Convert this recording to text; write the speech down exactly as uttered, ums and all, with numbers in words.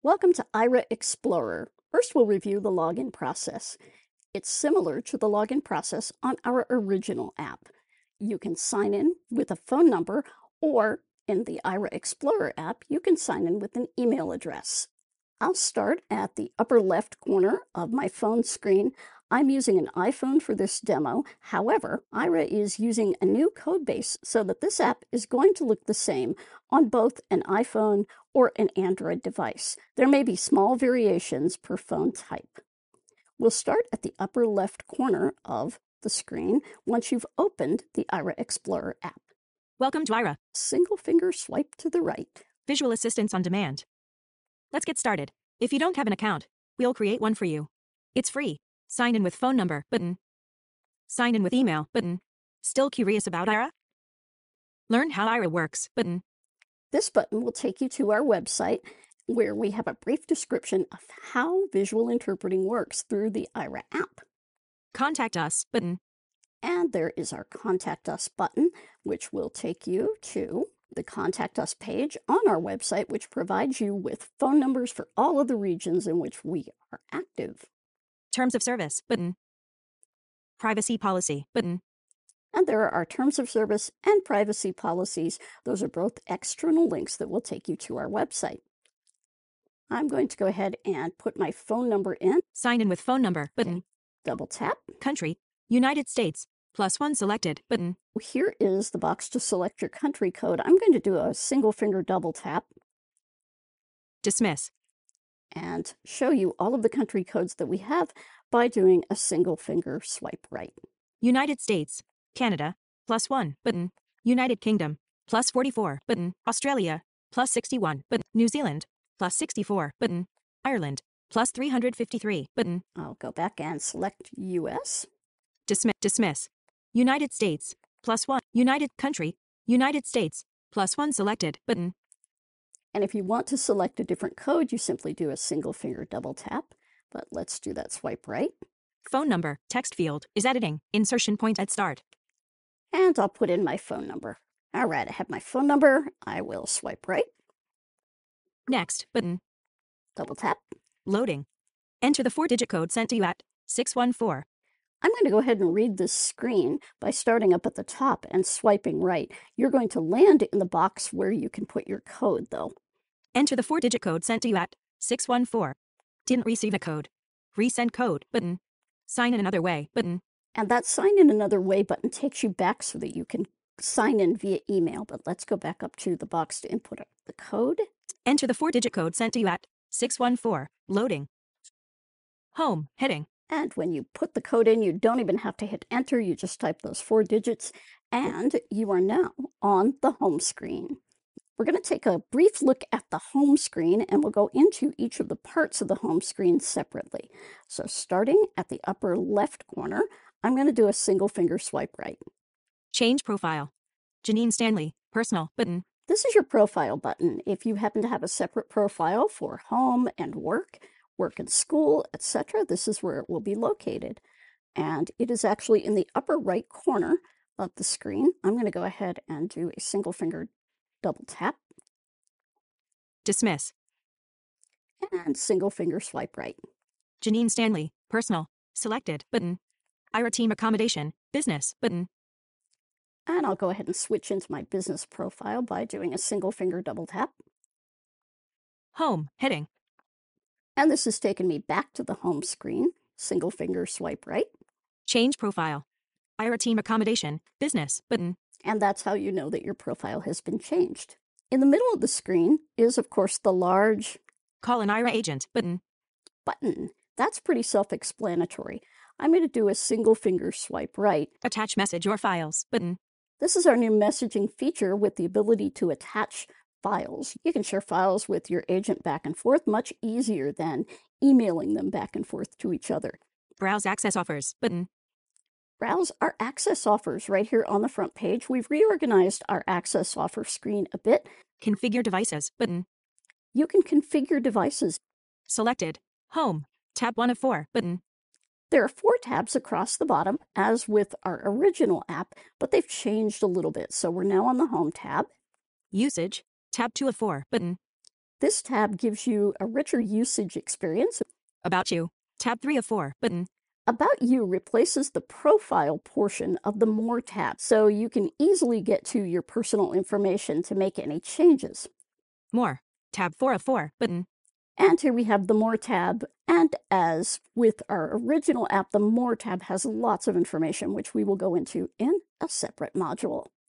Welcome to Aira Explorer. First, we'll review the login process. It's similar to the login process on our original app. You can sign in with a phone number, or in the Aira Explorer app, you can sign in with an email address. I'll start at the upper left corner of my phone screen. I'm using an iPhone for this demo. However, Aira is using a new code base so that this app is going to look the same on both an iPhone or an Android device. There may be small variations per phone type. We'll start at the upper left corner of the screen once you've opened the Aira Explorer app. Welcome to Aira. Single finger swipe to the right. Visual assistance on demand. Let's get started. If you don't have an account, we'll create one for you. It's free. Sign in with phone number button. Sign in with email button. Still curious about Aira? Learn how Aira works button. This button will take you to our website where we have a brief description of how visual interpreting works through the Aira app. Contact us button. And there is our Contact Us button, which will take you to the Contact Us page on our website, which provides you with phone numbers for all of the regions in which we are active. Terms of service button. Privacy policy button. And there are our terms of service and privacy policies. Those are both external links that will take you to our website. I'm going to go ahead and put my phone number in. Sign in with phone number button. Okay. Double tap. Country, United States, plus one selected button. Here is the box to select your country code. I'm going to do a single finger double tap. Dismiss. And show you all of the country codes that we have by doing a single finger swipe right. United States, Canada, plus one button. United Kingdom, plus forty-four button. Australia, plus sixty-one button. New Zealand, plus sixty-four button. Ireland, plus three hundred fifty-three button. I'll go back and select U S. Dismiss. Dismiss. United States, plus one. United Country, United States, plus one selected button. And if you want to select a different code, you simply do a single finger double tap. But let's do that swipe right. Phone number, text field, is editing. Insertion point at start. And I'll put in my phone number. All right, I have my phone number. I will swipe right. Next button. Double tap. Loading. Enter the four-digit code sent to you at six one four. I'm going to go ahead and read this screen by starting up at the top and swiping right. You're going to land in the box where you can put your code, though. Enter the four-digit code sent to you at six one four. Didn't receive a code. Resend code button. Sign in another way button. And that sign in another way button takes you back so that you can sign in via email. But let's go back up to the box to input the code. Enter the four-digit code sent to you at six one four. Loading. Home heading. And when you put the code in, you don't even have to hit enter. You just type those four digits, and you are now on the home screen. We're going to take a brief look at the home screen, and we'll go into each of the parts of the home screen separately. So starting at the upper left corner, I'm going to do a single finger swipe right. Change profile. Janine Stanley, personal button. This is your profile button. If you happen to have a separate profile for home and work, work and school, et cetera, this is where it will be located. And it is actually in the upper right corner of the screen. I'm going to go ahead and do a single finger double tap. Dismiss. And single finger swipe right. Janine Stanley, personal, selected button. Aira team accommodation, business button. And I'll go ahead and switch into my business profile by doing a single finger double tap. Home heading. And this has taken me back to the home screen. Single finger swipe right. Change profile. Aira team accommodation, business button. And that's how you know that your profile has been changed. In the middle of the screen is, of course, the large Call an Aira agent button. Button. That's pretty self-explanatory. I'm going to do a single finger swipe right. Attach message or files button. This is our new messaging feature with the ability to attach files. You can share files with your agent back and forth much easier than emailing them back and forth to each other. Browse access offers button. Browse our access offers right here on the front page. We've reorganized our access offer screen a bit. Configure devices button. You can configure devices. Selected. Home. Tab one of four button. There are four tabs across the bottom, as with our original app, but they've changed a little bit. So we're now on the Home tab. Usage. Tab two of four button. This tab gives you a richer usage experience. About You. Tab three of four. Button. About You replaces the profile portion of the More tab, so you can easily get to your personal information to make any changes. More. Tab four of four. Button. And here we have the More tab, and as with our original app, the More tab has lots of information, which we will go into in a separate module.